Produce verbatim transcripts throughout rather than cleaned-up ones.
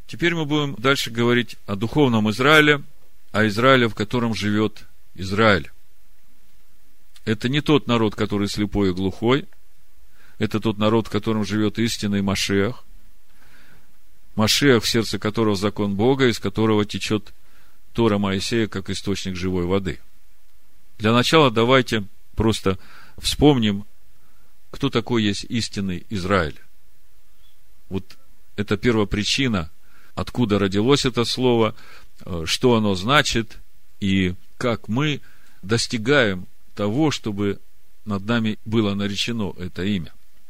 Теперь мы будем дальше говорить о духовном Израиле, о Израиле, в котором живет Израиль. Это не тот народ, который слепой и глухой. Это тот народ, в котором живет истинный Машиах. Машиах, в сердце которого закон Бога, из которого течет Тора Моисея, как источник живой воды. Для начала давайте просто вспомним, кто такой есть истинный Израиль. Вот это первопричина, откуда родилось это слово, что оно значит, и как мы достигаем того, чтобы над нами было наречено это имя.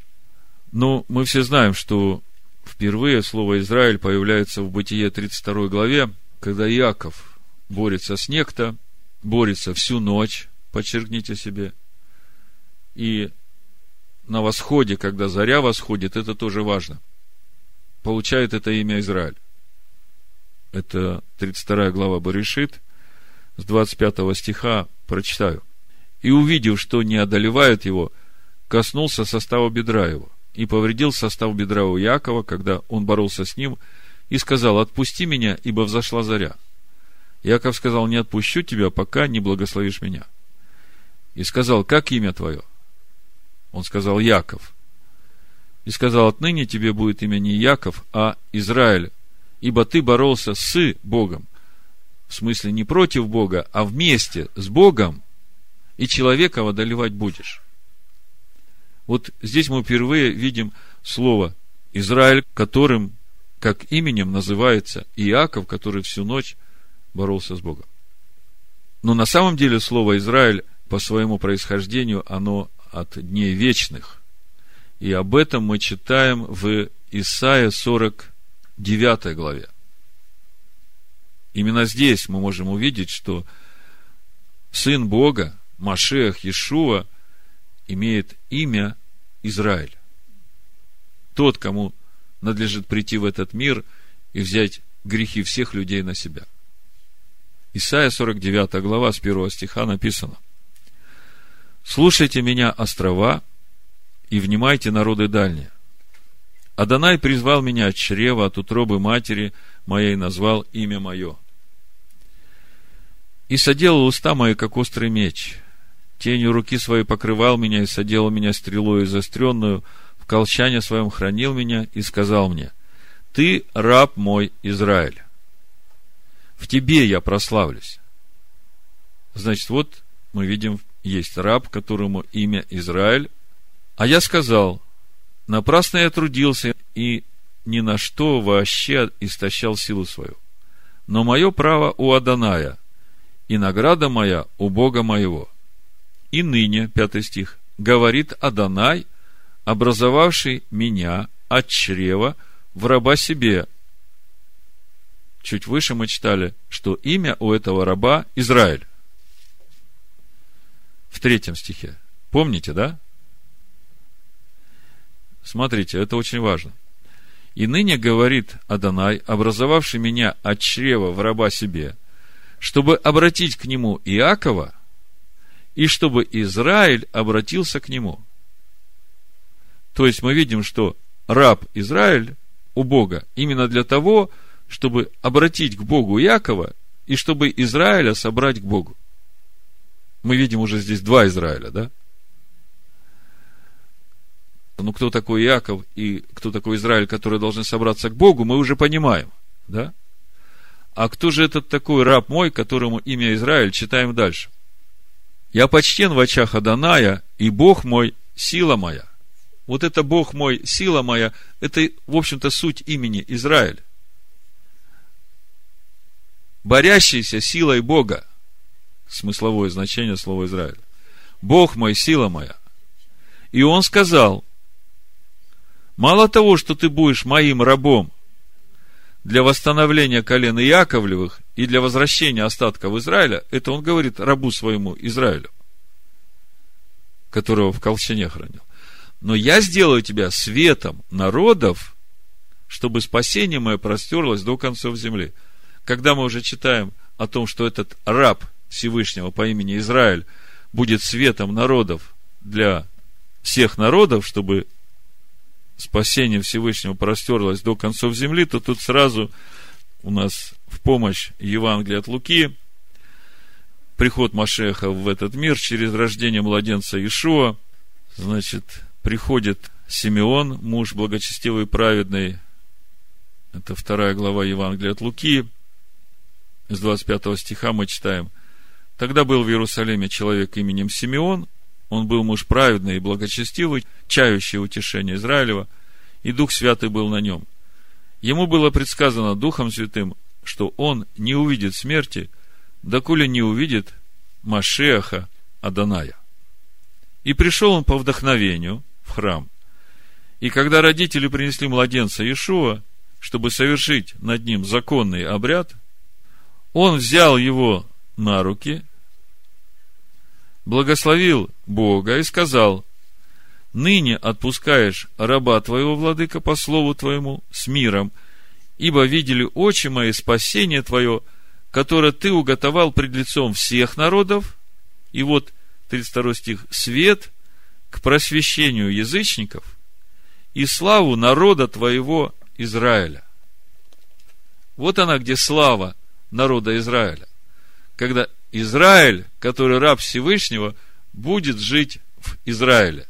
Но мы все знаем, что впервые слово «Израиль» появляется в Бытие тридцать второй главе, когда Иаков борется с некто, борется всю ночь, подчеркните себе, и на восходе, когда заря восходит, это тоже важно, получает это имя Израиль. Это тридцать вторая глава Берешит, с двадцать пятого стиха прочитаю. «И, увидев, что не одолевает его, коснулся состава бедра его, и повредил состав бедра у Иакова, когда он боролся с ним, и сказал: отпусти меня, ибо взошла заря. Иаков сказал: не отпущу тебя, пока не благословишь меня. И сказал: как имя твое? Он сказал: Яков. И сказал: отныне тебе будет имя не Яков, а Израиль, ибо ты боролся с Богом». В смысле, не против Бога, а вместе с Богом, и человека одолевать будешь. Вот здесь мы впервые видим слово Израиль, которым, как именем, называется Иаков, который всю ночь боролся с Богом. Но на самом деле слово Израиль по своему происхождению, оно от дней вечных. И об этом мы читаем в Исайя сорок девятой главе. Именно здесь мы можем увидеть, что Сын Бога, Машиах Иешуа, имеет имя Израиль. Тот, кому надлежит прийти в этот мир и взять грехи всех людей на себя. Исайя сорок девятая глава, с первого стиха написано: «Слушайте меня, острова, и внимайте, народы дальние. Адонай призвал меня от чрева, от утробы матери моей назвал имя мое. И соделал уста мои, как острый меч. Тенью руки своей покрывал меня, и соделал меня стрелою заостренную, в колчане своем хранил меня, и сказал мне: ты раб мой, Израиль. В тебе я прославлюсь». Значит, вот мы видим, есть раб, которому имя Израиль. А я сказал: напрасно я трудился, и ни на что вообще истощал силу свою. Но мое право у Адоная, и награда моя у Бога моего. И ныне, пятый стих, говорит Адонай, образовавший меня от чрева в раба себе. Чуть выше мы читали, что имя у этого раба Израиль. В третьем стихе. Помните, да? Смотрите, это очень важно. И ныне говорит Адонай, образовавший меня от чрева в раба себе, чтобы обратить к нему Иакова, и чтобы Израиль обратился к нему. То есть мы видим, что раб Израиль у Бога именно для того, чтобы обратить к Богу Иакова, и чтобы Израиля собрать к Богу. Мы видим уже здесь два Израиля, да? Ну, кто такой Иаков и кто такой Израиль, которые должны собраться к Богу, мы уже понимаем, да? А кто же этот такой раб мой, которому имя Израиль? Читаем дальше. «Я почтен в очах Адоная, и Бог мой – сила моя». Вот это Бог мой, сила моя, это, в общем-то, суть имени Израиль. Борящийся силой Бога. Смысловое значение слова Израиль. Бог мой, сила моя. И он сказал: мало того, что ты будешь моим рабом для восстановления колен Иаковлевых и для возвращения остатков Израиля, это он говорит рабу своему Израилю, которого в колчане хранил. Но я сделаю тебя светом народов, чтобы спасение мое простерлось до концов земли. Когда мы уже читаем о том, что этот раб Всевышнего по имени Израиль будет светом народов для всех народов, чтобы спасение Всевышнего простерлось до концов земли, то тут сразу у нас в помощь Евангелие от Луки, приход Машеха в этот мир через рождение младенца Иешуа. Значит, приходит Симеон, муж благочестивый и праведный. Это вторая глава Евангелия от Луки. С двадцать пятого стиха мы читаем: «Тогда был в Иерусалиме человек именем Симеон, он был муж праведный и благочестивый, чающий утешение Израилева, и Дух Святый был на нем. Ему было предсказано Духом Святым, что он не увидит смерти, доколе не увидит Машеха Адоная. И пришел он по вдохновению в храм. И когда родители принесли младенца Иешуа, чтобы совершить над ним законный обряд, он взял его на руки, благословил Бога и сказал: ныне отпускаешь раба твоего, владыка, по слову твоему, с миром, ибо видели очи мои спасение твое, которое ты уготовал пред лицом всех народов. И вот тридцать второй стих: свет к просвещению язычников и славу народа твоего Израиля. Вот она, где слава народа Израиля. Когда Израиль, который раб Всевышнего, будет жить в Израиле.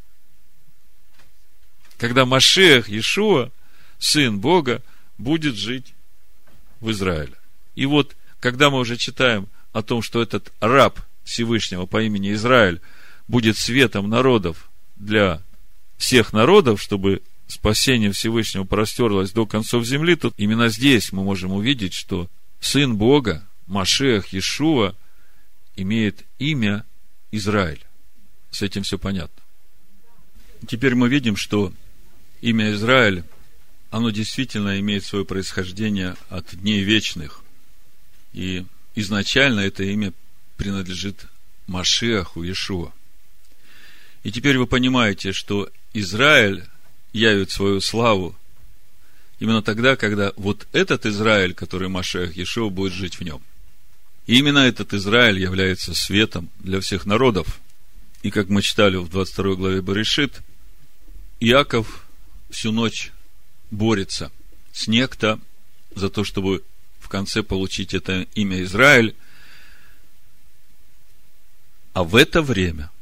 Когда Машиах Иешуа, Сын Бога, будет жить в Израиле. И вот, когда мы уже читаем о том, что этот раб Всевышнего по имени Израиль будет светом народов для всех народов, чтобы спасение Всевышнего простерлось до концов земли, то именно здесь мы можем увидеть, что Сын Бога, Машиах Иешуа, имеет имя Израиль. С этим все понятно. Теперь мы видим, что имя Израиль, оно действительно имеет свое происхождение от дней вечных. И изначально это имя принадлежит Машиаху Иешуа. И теперь вы понимаете, что Израиль явит свою славу именно тогда, когда вот этот Израиль, который Машиах Иешуа, будет жить в нем. И именно этот Израиль является светом для всех народов. И как мы читали в двадцать второй главе Берешит, Иаков всю ночь борется с некто за то, чтобы в конце получить это имя Израиль. А в это время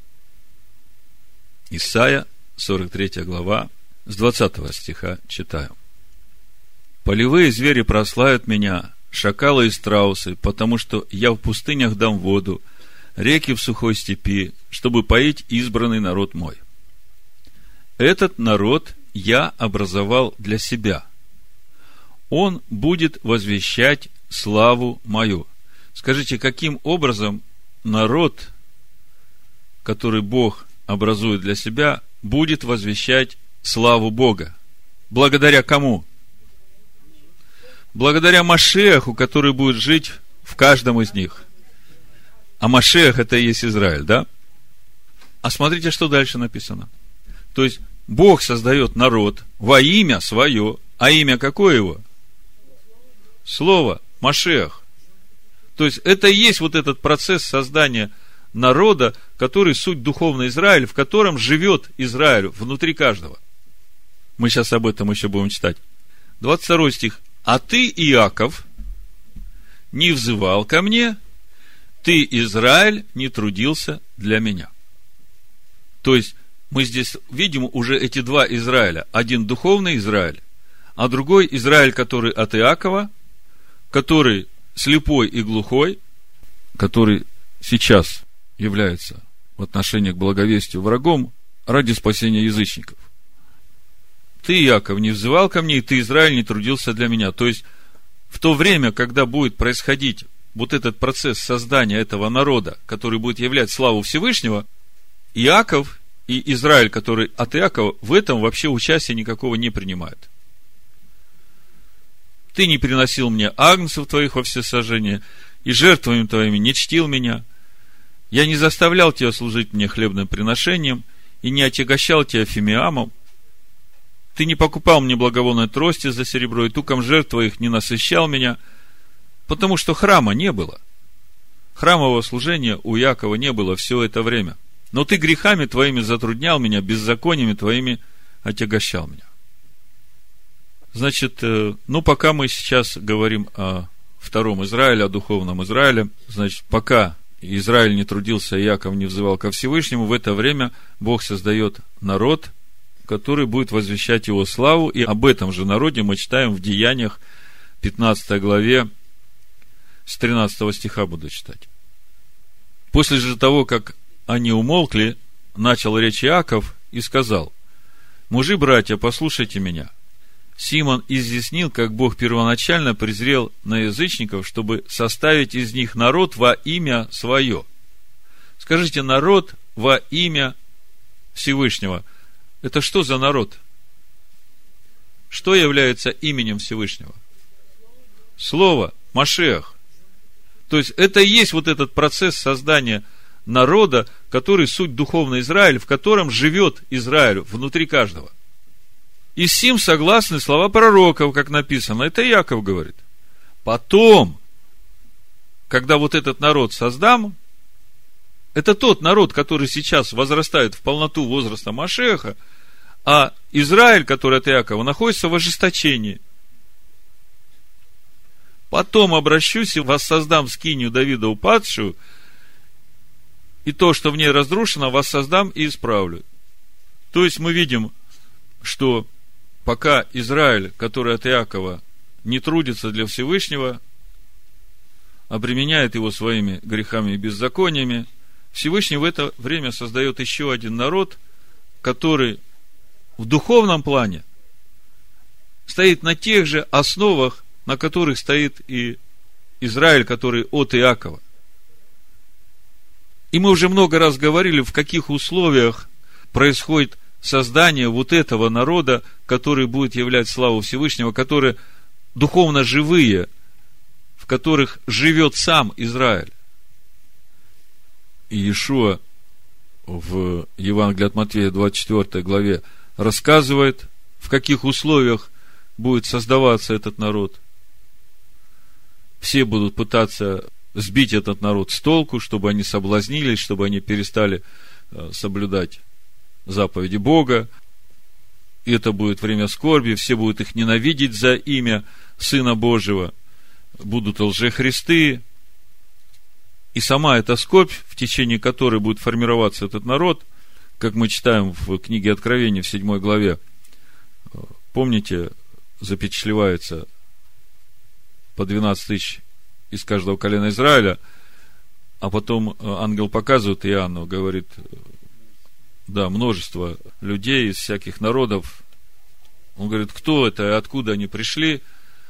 Исайя, сорок третья глава, с двадцатого стиха читаю: «Полевые звери прославят меня, шакалы и страусы, потому что я в пустынях дам воду, реки в сухой степи, чтобы поить избранный народ мой. Этот народ я образовал для себя. Он будет возвещать славу мою». Скажите, каким образом народ, который Бог образует для себя, будет возвещать славу Бога? Благодаря кому? Благодаря Машиаху, который будет жить в каждом из них. А Машиах — это и есть Израиль, да? А смотрите, что дальше написано. То есть Бог создает народ во имя свое. А имя какое его? Слово, Машиах. То есть это и есть вот этот процесс создания народа, который суть духовный Израиль, в котором живет Израиль внутри каждого. Мы сейчас об этом еще будем читать. двадцать второй стих. «А ты, Иаков, не взывал ко мне, ты, Израиль, не трудился для меня». То есть мы здесь видим уже эти два Израиля. Один духовный Израиль, а другой Израиль, который от Иакова, который слепой и глухой, который сейчас является в отношении к благовестию врагом ради спасения язычников. Ты, Иаков, не взывал ко мне, и ты, Израиль, не трудился для меня. То есть в то время, когда будет происходить вот этот процесс создания этого народа, который будет являть славу Всевышнего, Иаков и Израиль, который от Иакова, в этом вообще участия никакого не принимают. Ты не приносил мне агнцев твоих во всесожжение, и жертвами твоими не чтил меня. Я не заставлял тебя служить мне хлебным приношением, и не отягощал тебя фимиамом. Ты не покупал мне благовонной трости за серебро, и туком жертв твоих не насыщал меня, потому что храма не было. Храмового служения у Иакова не было все это время. Но ты грехами твоими затруднял меня, беззакониями твоими отягощал меня. Значит, ну, пока мы сейчас говорим о втором Израиле, о духовном Израиле, значит, пока Израиль не трудился, и Иаков не взывал ко Всевышнему, в это время Бог создает народ, который будет возвещать его славу, и об этом же народе мы читаем в Деяниях, пятнадцатой главе, с тринадцатого стиха буду читать. После же того, как они умолкли, начал речь Иаков и сказал: «Мужи, братья, послушайте меня. Симон изъяснил, как Бог первоначально презрел на язычников, чтобы составить из них народ во имя свое». Скажите, народ во имя Всевышнего. Это что за народ? Что является именем Всевышнего? Слово, Машиах. То есть, это и есть вот этот процесс создания народа, который суть духовный Израиль, в котором живет Израиль внутри каждого. И с сим согласны слова пророков, как написано. Это Иаков говорит. Потом, когда вот этот народ создам, это тот народ, который сейчас возрастает в полноту возраста Машиаха, а Израиль, который от Иакова, находится в ожесточении. Потом обращусь и воссоздам скинию Давида упадшую, и то, что в ней разрушено, воссоздам и исправлю. То есть мы видим, что пока Израиль, который от Иакова, не трудится для Всевышнего, обременяет его своими грехами и беззакониями, Всевышний в это время создает еще один народ, который в духовном плане стоит на тех же основах, на которых стоит и Израиль, который от Иакова. И мы уже много раз говорили, в каких условиях происходит создание вот этого народа, который будет являть славу Всевышнего, которые духовно живые, в которых живет сам Израиль. И Иешуа в Евангелии от Матфея, двадцать четвёртой главе, рассказывает, в каких условиях будет создаваться этот народ. Все будут пытаться сбить этот народ с толку, чтобы они соблазнились, чтобы они перестали соблюдать заповеди Бога. И это будет время скорби, все будут их ненавидеть за имя Сына Божьего, будут лжехристы. И сама эта скорбь, в течение которой будет формироваться этот народ, как мы читаем в книге Откровения в седьмой главе, помните, запечатлевается по двенадцать тысяч из каждого колена Израиля, а потом ангел показывает Иоанну, говорит, да, множество людей из всяких народов. Он говорит, кто это и откуда они пришли?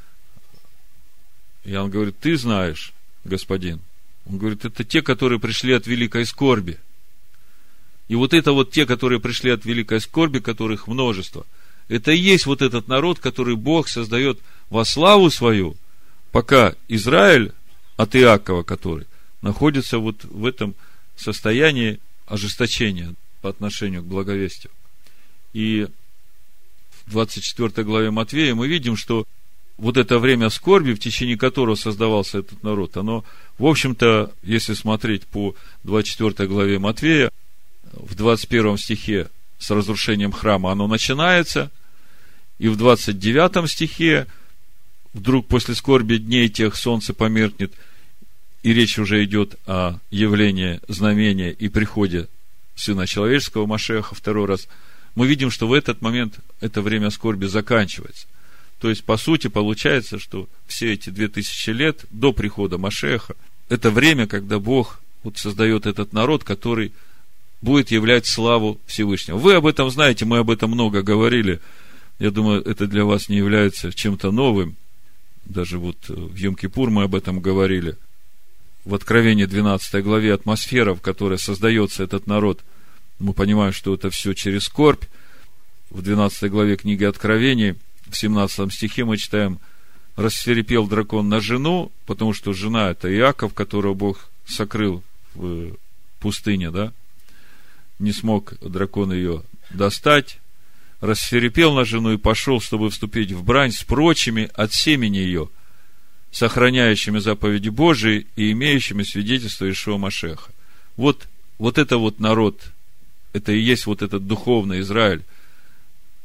Иоанн говорит, ты знаешь, господин. Он говорит, это те, которые пришли от великой скорби. И вот это вот те, которые пришли от великой скорби, которых множество. Это и есть вот этот народ, который Бог создает во славу свою, пока Израиль от Иакова, который находится вот в этом состоянии ожесточения по отношению к благовестию. И в двадцать четвёртой главе Матфея мы видим, что вот это время скорби, в течение которого создавался этот народ, оно, в общем-то, если смотреть по двадцать четвёртой главе Матфея, в двадцать первом стихе с разрушением храма оно начинается, и в двадцать девятом стихе вдруг после скорби дней тех солнце померкнет, и речь уже идет о явлении знамения и приходе Сына Человеческого, Машиаха, второй раз. Мы видим, что в этот момент это время скорби заканчивается. То есть, по сути, получается, что все эти две тысячи лет до прихода Машиаха это время, когда Бог вот создает этот народ, который будет являть славу Всевышнего. Вы об этом знаете, мы об этом много говорили. Я думаю, это для вас не является чем-то новым. Даже вот в Йом-Кипур мы об этом говорили. В Откровении двенадцатой главе атмосфера, в которой создается этот народ, мы понимаем, что это все через скорбь. В двенадцатой главе книги Откровений, в семнадцатом стихе мы читаем: рассвирепел дракон на жену, потому что жена — это Иаков, которого Бог сокрыл в пустыне, да? Не смог дракон ее достать. Рассвирепел на жену и пошел, чтобы вступить в брань с прочими от семени ее, сохраняющими заповеди Божии и имеющими свидетельство Иешуа Машиаха. Вот, вот это вот народ, это и есть вот этот духовный Израиль,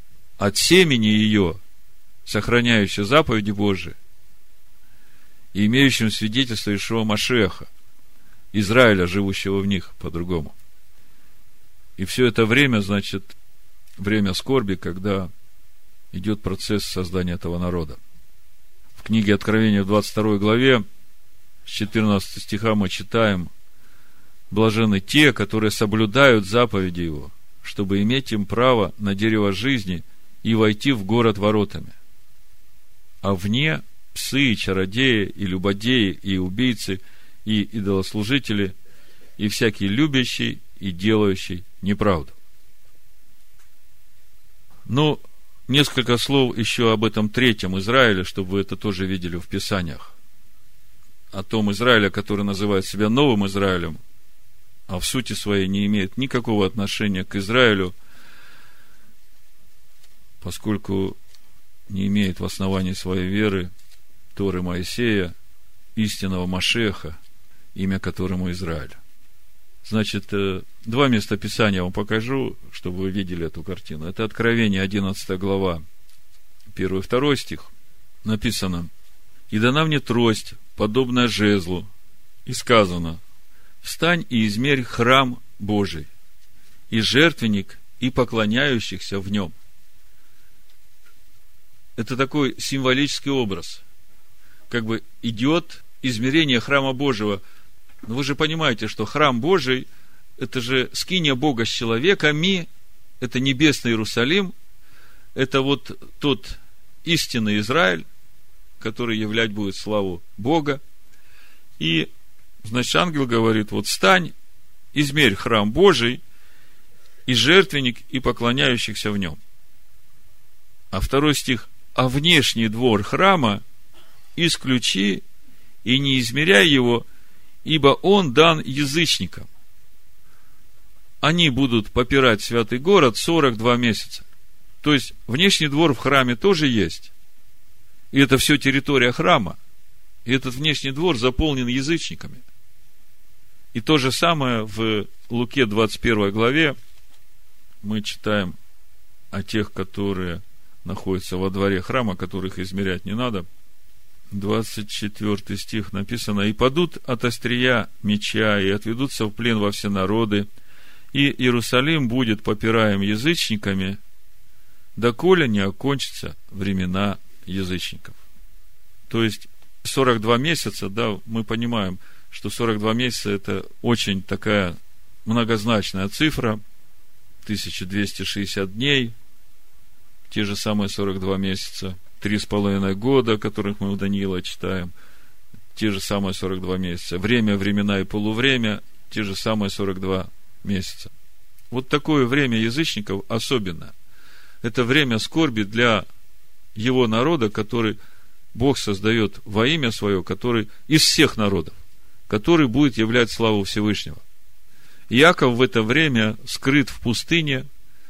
от семени ее, сохраняющего заповеди Божии, и имеющим свидетельство Иешуа Машеха, Израиля, живущего в них, по-другому. И все это время, значит, время скорби, когда идет процесс создания этого народа. В книге Откровения в двадцать второй главе, с четырнадцатого стиха мы читаем: «Блаженны те, которые соблюдают заповеди Его, чтобы иметь им право на дерево жизни и войти в город воротами. А вне псы, и чародеи, и любодеи, и убийцы, и идолослужители, и всякий любящий и делающий неправду». Ну, несколько слов еще об этом третьем Израиле, чтобы вы это тоже видели в Писаниях. О том Израиле, который называет себя новым Израилем, а в сути своей не имеет никакого отношения к Израилю, поскольку не имеет в основании своей веры Торы Моисея, истинного Машеха, имя которому Израиль. Значит, два места Писания я вам покажу, чтобы вы видели эту картину. Это Откровение, одиннадцатая глава, первый и второй стих. Написано: «И дана мне трость, подобная жезлу, и сказано: встань и измерь храм Божий, и жертвенник, и поклоняющихся в нем». Это такой символический образ. Как бы идет измерение храма Божьего. Но вы же понимаете, что храм Божий – это же скиния Бога с человеками, это небесный Иерусалим, это вот тот истинный Израиль, который являть будет славу Бога. И, значит, ангел говорит: вот встань, измерь храм Божий, и жертвенник, и поклоняющихся в нем. А второй стих: а внешний двор храма исключи и не измеряй его, ибо он дан язычникам. Они будут попирать святый город сорок два месяца. То есть, внешний двор в храме тоже есть. И это все территория храма. И этот внешний двор заполнен язычниками. И то же самое в Луке двадцать первой главе мы читаем о тех, которые находятся во дворе храма, которых измерять не надо. двадцать четвёртый стих написано: «И падут от острия меча, и отведутся в плен во все народы, и Иерусалим будет попираем язычниками, доколе не окончатся времена язычников». То есть, сорок два месяца, да, мы понимаем, что сорок два месяца – это очень такая многозначная цифра, тысяча двести шестьдесят дней, те же самые сорок два месяца, три с половиной года, которых мы у Даниила читаем, те же самые сорок два месяца. Время, времена и полувремя, те же самые сорок два месяца. Вот такое время язычников особенное. Это время скорби для его народа, который Бог создает во имя свое, который из всех народов, который будет являть славу Всевышнего. Иаков в это время скрыт в пустыне,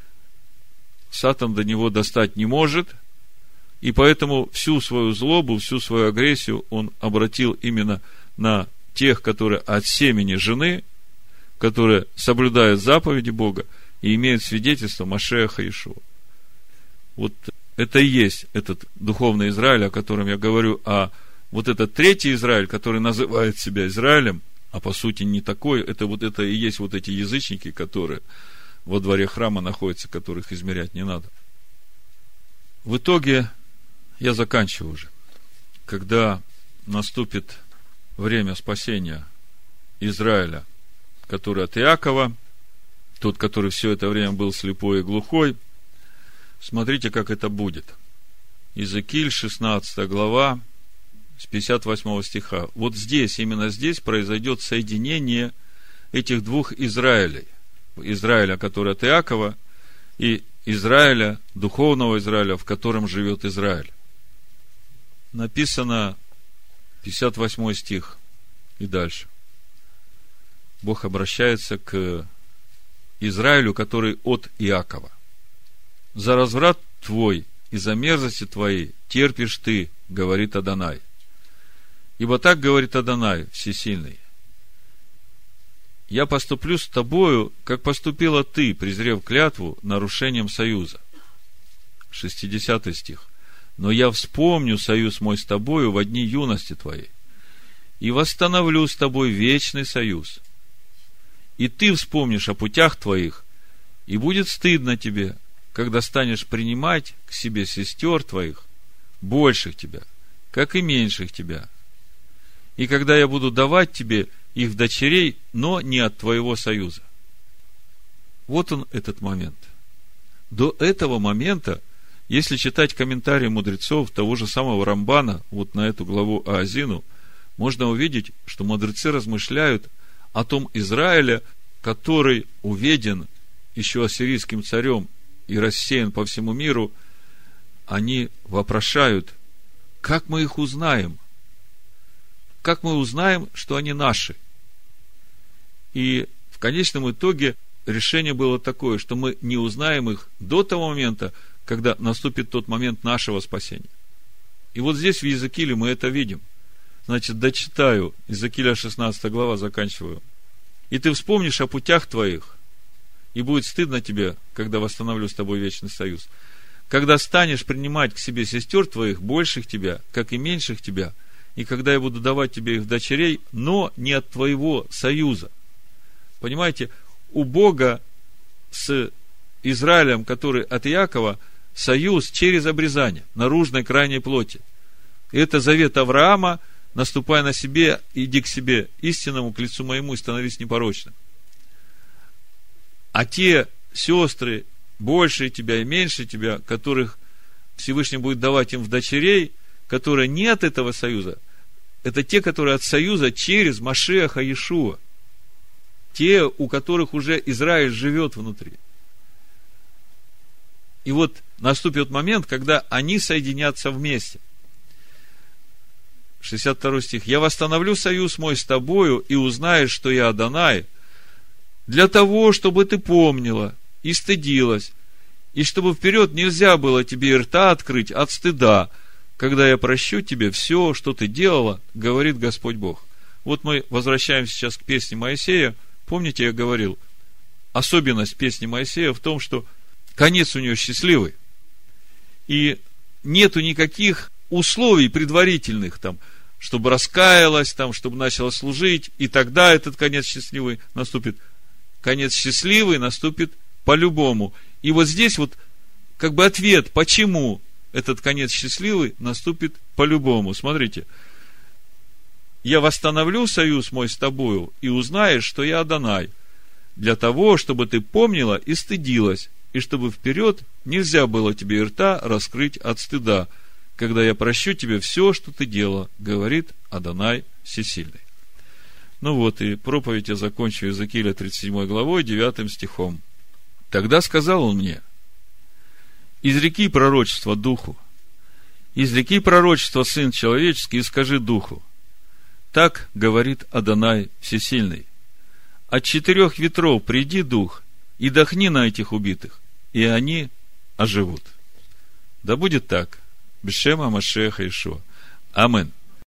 Сатан до него достать не может, и поэтому всю свою злобу, всю свою агрессию он обратил именно на тех, которые от семени жены, которые соблюдают заповеди Бога и имеют свидетельство Машеха Иешуа. Вот это и есть этот духовный Израиль, о котором я говорю. А вот этот третий Израиль, который называет себя Израилем, а по сути не такой, это вот это и есть вот эти язычники, которые во дворе храма находятся, которых измерять не надо. В итоге я заканчиваю уже. Когда наступит время спасения Израиля, который от Иакова, тот, который все это время был слепой и глухой, смотрите, как это будет. Иезекииль, шестнадцатая глава, с пятьдесят восьмого стиха. Вот здесь, именно здесь произойдет соединение этих двух Израилей. Израиля, который от Иакова, и Израиля, духовного Израиля, в котором живет Израиль. Написано пятьдесят восьмой стих и дальше. Бог обращается к Израилю, который от Иакова. «За разврат твой и за мерзости твои терпишь ты, говорит Адонай. Ибо так говорит Адонай, всесильный: я поступлю с тобою, как поступила ты, презрев клятву нарушением союза, шестидесятый стих. Но я вспомню союз мой с тобою во дни юности твоей, и восстановлю с тобой вечный союз. И ты вспомнишь о путях твоих, и будет стыдно тебе, когда станешь принимать к себе сестер твоих, больших тебя, как и меньших тебя. И когда я буду давать тебе их дочерей, но не от твоего союза. Вот он, этот момент. До этого момента, если читать комментарии мудрецов того же самого Рамбана, вот на эту главу Аазину, можно увидеть, что мудрецы размышляют о том Израиле, который уведен еще ассирийским царем и рассеян по всему миру. Они вопрошают, как мы их узнаем? Как мы узнаем, что они наши? И в конечном итоге решение было такое, что мы не узнаем их до того момента, когда наступит тот момент нашего спасения. И вот здесь в Иезекииле мы это видим. Значит, дочитаю, Иезекииля шестнадцатая глава, заканчиваю. И ты вспомнишь о путях твоих, и будет стыдно тебе, когда восстановлю с тобой вечный союз. Когда станешь принимать к себе сестер твоих, больших тебя, как и меньших тебя, и когда я буду давать тебе их дочерей, но не от твоего союза. Понимаете, у Бога с Израилем, который от Иакова, союз через обрезание наружной крайней плоти. И это завет Авраама: наступай на себе, иди к себе истинному, к лицу моему, и становись непорочным. А те сестры, больше тебя и меньше тебя, которых Всевышний будет давать им в дочерей, которые не от этого союза, это те, которые от союза через Машиаха Иешуа. Те, у которых уже Израиль живет внутри. И вот наступит момент, когда они соединятся вместе. шестьдесят второй стих. «Я восстановлю союз мой с тобою, и узнаешь, что я Адонай, для того, чтобы ты помнила и стыдилась, и чтобы вперед нельзя было тебе и рта открыть от стыда, когда я прощу тебе все, что ты делала, говорит Господь Бог». Вот мы возвращаемся сейчас к песне Моисея. Помните, я говорил, особенность песни Моисея в том, что конец у нее счастливый. И нету никаких условий предварительных, там, чтобы раскаялась, там, чтобы начала служить, и тогда этот конец счастливый наступит. Конец счастливый наступит по-любому. И вот здесь вот как бы ответ, почему этот конец счастливый наступит по-любому. Смотрите. «Я восстановлю союз мой с тобою, и узнаешь, что я Адонай, для того, чтобы ты помнила и стыдилась, и чтобы вперед нельзя было тебе и рта раскрыть от стыда, когда я прощу тебе все, что ты делала, говорит Адонай Всесильный». Ну вот, и проповедь я закончу Иезекииля тридцать седьмой главой, девятым стихом. «Тогда сказал он мне: изреки пророчество духу, изреки пророчество, сын человеческий, и скажи духу: так говорит Адонай Всесильный: от четырех ветров приди, дух, и дохни на этих убитых, и они оживут. Да будет так. Бешема Машиаха Иешуа. Амин.